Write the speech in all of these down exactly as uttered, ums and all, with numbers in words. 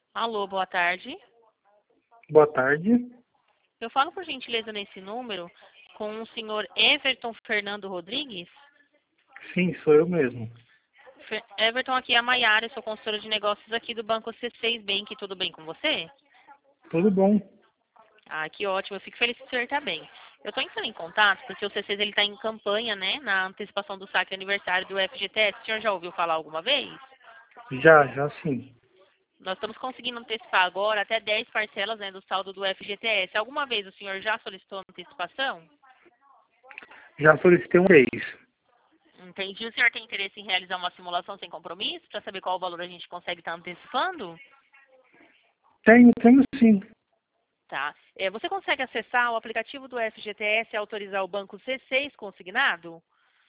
Alô, boa tarde. Boa tarde. Eu falo por gentileza nesse número com o senhor Everton Fernando Rodrigues. Sim, sou eu mesmo. Fer- Everton, aqui é a Maiara, sou consultora de negócios aqui do Banco C seis Bank. Tudo bem com você? Tudo bom? Ah, que ótimo. Eu fico feliz que o senhor está bem. Eu estou entrando em contato porque o C seis está em campanha, né, na antecipação do saque aniversário do F G T S. O senhor já ouviu falar alguma vez? Já, já sim. Nós estamos conseguindo antecipar agora até dez parcelas, né, do saldo do F G T S. Alguma vez o senhor já solicitou antecipação? Já solicitei uma vez. Entendi. O senhor tem interesse em realizar uma simulação sem compromisso para saber qual valor a gente consegue estar antecipando? Tenho, tenho sim. Tá. É, você consegue acessar o aplicativo do F G T S e autorizar o banco C seis consignado?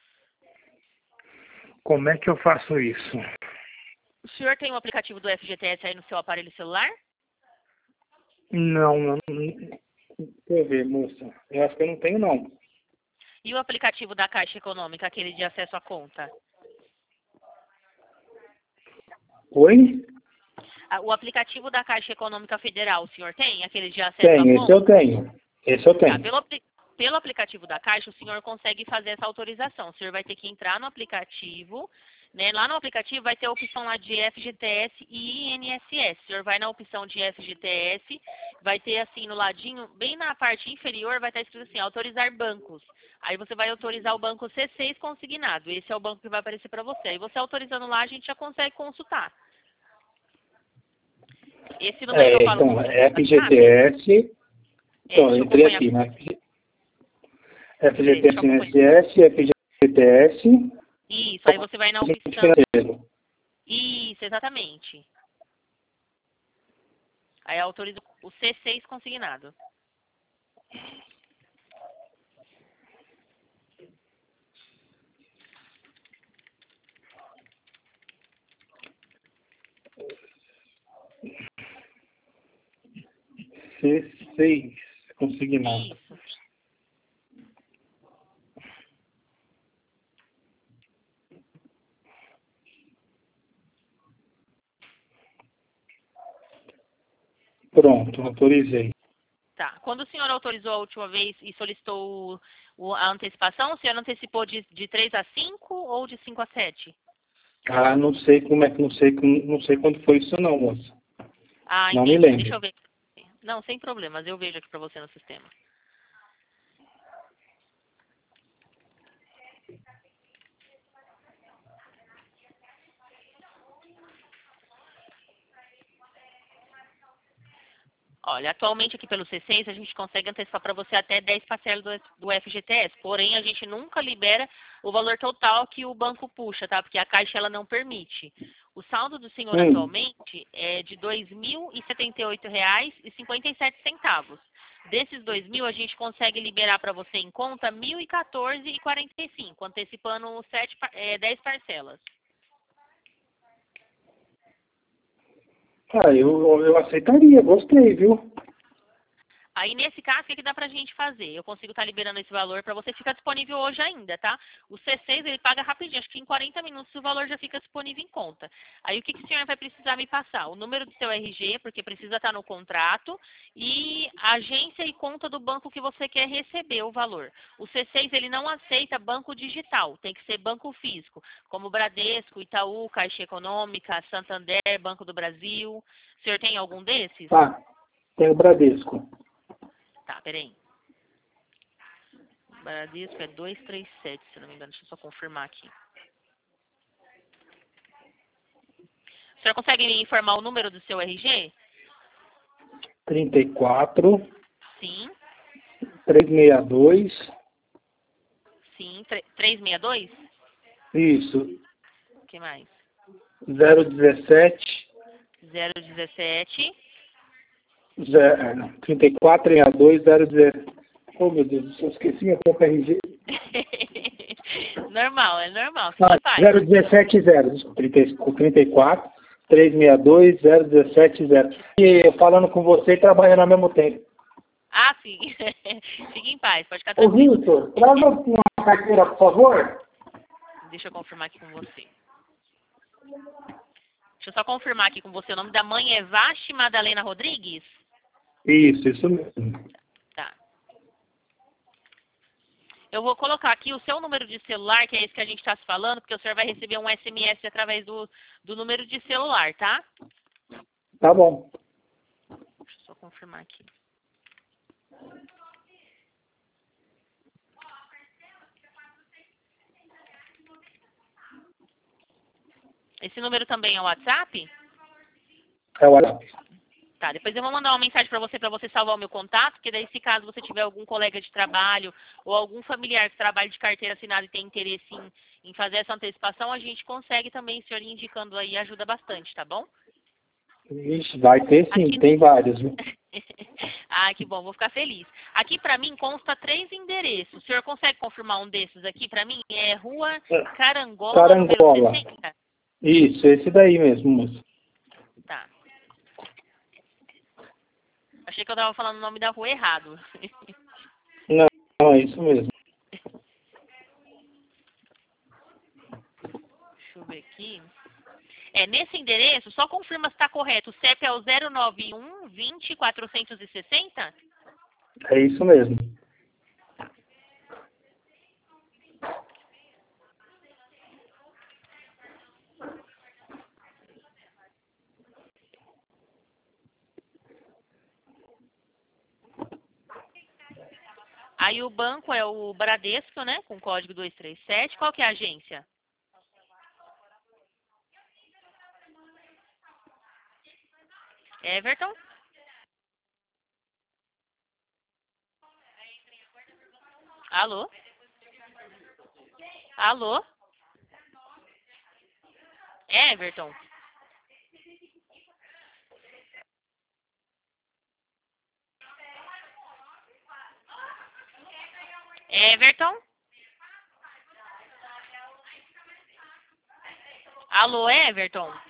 Como é que eu faço isso? O senhor tem o aplicativo do F G T S aí no seu aparelho celular? Não, não. não- Deixa eu ver, moça. Eu acho que eu não tenho, não. E o aplicativo da Caixa Econômica, aquele de acesso à conta? Oi? Ah, o aplicativo da Caixa Econômica Federal, o senhor tem? Aquele de acesso à Tenho, esse eu conta? tenho. Esse eu Tá. tenho. Pelo, apli- pelo aplicativo da Caixa, o senhor consegue fazer essa autorização. O senhor vai ter que entrar no aplicativo, né? Lá no aplicativo vai ter a opção lá de F G T S e I N S S. O senhor vai na opção de F G T S, vai ter assim no ladinho, bem na parte inferior, vai estar escrito assim, autorizar bancos. Aí você vai autorizar o banco C seis consignado. Esse é o banco que vai aparecer para você. Aí você autorizando lá, a gente já consegue consultar. Esse número que eu É, falo com então, você é WhatsApp? F G T S. É, Então, eu deixa eu entrei acompanhar aqui, com né? você. Peraí, deixa eu F G T S acompanhar. N S S, F G T S, Isso, aí você vai na opção. financeiro. Isso, exatamente. Aí autoriza o C seis consignado. C seis, consignado. Isso. Pronto, autorizei. Tá. Quando o senhor autorizou a última vez e solicitou o- o- a antecipação, o senhor antecipou de, de três a cinco ou de cinco a sete? Ah, não sei como é que, não sei, como- não sei quando foi isso não, moça. Ah, Não me entendi. Deixa lembro. eu ver. Não, sem problemas. Eu vejo aqui pra você no sistema. Olha, atualmente aqui pelo C seis a gente consegue antecipar para você até dez parcelas do, do F G T S, porém a gente nunca libera o valor total que o banco puxa, tá? Porque a Caixa ela não permite. O saldo do senhor Hum. atualmente é de dois mil e setenta e oito reais e cinquenta e sete centavos. Desses dois mil a gente consegue liberar para você em conta mil e quatorze reais e quarenta e cinco, antecipando sete, pa- é, dez parcelas. Ah, eu, eu aceitaria, gostei, viu? Aí, nesse caso, o que, que dá pra gente fazer? Eu consigo estar liberando esse valor para você, ficar disponível hoje ainda, tá? O C seis, ele paga rapidinho, acho que em quarenta minutos o valor já fica disponível em conta. Aí, o que, que o senhor vai precisar me passar? O número do seu R G, porque precisa estar no contrato, e a agência e conta do banco que você quer receber o valor. O C seis, ele não aceita banco digital, tem que ser banco físico, como Bradesco, Itaú, Caixa Econômica, Santander, Banco do Brasil. O senhor tem algum desses? Tá, tem o Bradesco. Tá, peraí. Bradesco é duzentos e trinta e sete, se não me engano. Deixa eu só confirmar aqui. O senhor consegue me informar o número do seu R G? trinta e quatro, Sim, trezentos e sessenta e dois. sim. tre- trezentos e sessenta e dois? Isso. O que mais? zero dezessete. zero dezessete. Zero, não, trinta e quatro, trinta e dois, zero dezessete. Oh, meu Deus, eu esqueci minha própria R G. Normal, é normal. Ah, Fique paz. zero dezessete zero. Desculpa, trinta e quatro, trezentos e sessenta e dois, zero dezessete zero. E eu falando com você e trabalhando ao mesmo tempo. Ah, sim. Fique em paz, pode ficar Ô, tranquilo. Vitor, traz uma carteira, por favor. Deixa eu confirmar aqui com você. Deixa eu só confirmar aqui com você. O nome da mãe é Vasti Madalena Rodrigues? Isso, isso mesmo. Tá. Eu vou colocar aqui o seu número de celular, que é esse que a gente está se falando, porque o senhor vai receber um S M S através do, do número de celular, tá? Tá bom. Deixa eu só confirmar aqui. Esse número também é o WhatsApp? É o WhatsApp. Tá, depois eu vou mandar uma mensagem para você, para você salvar o meu contato, porque daí se caso você tiver algum colega de trabalho ou algum familiar que trabalhe de carteira assinada e tem interesse em, em fazer essa antecipação, a gente consegue também, o senhor indicando aí, ajuda bastante, tá bom? Vixe, vai ter sim, Aqui... tem vários. Viu? Ah, que bom, vou ficar feliz. Aqui para mim consta três endereços. O senhor consegue confirmar um desses aqui para mim? É Rua Carangola, Carangola. número sessenta? Isso, esse daí mesmo, moço. Tá. Achei que eu tava falando o nome da rua errado. Não, não, é isso mesmo. Deixa eu ver aqui. É, nesse endereço, só confirma se está correto. O C E P é o zero nove um, vinte, quatrocentos e sessenta? É isso mesmo. Aí o banco é o Bradesco, né? Com código dois três sete. Qual que é a agência? Everton? Alô? Alô? Everton? Everton? Alô, Everton?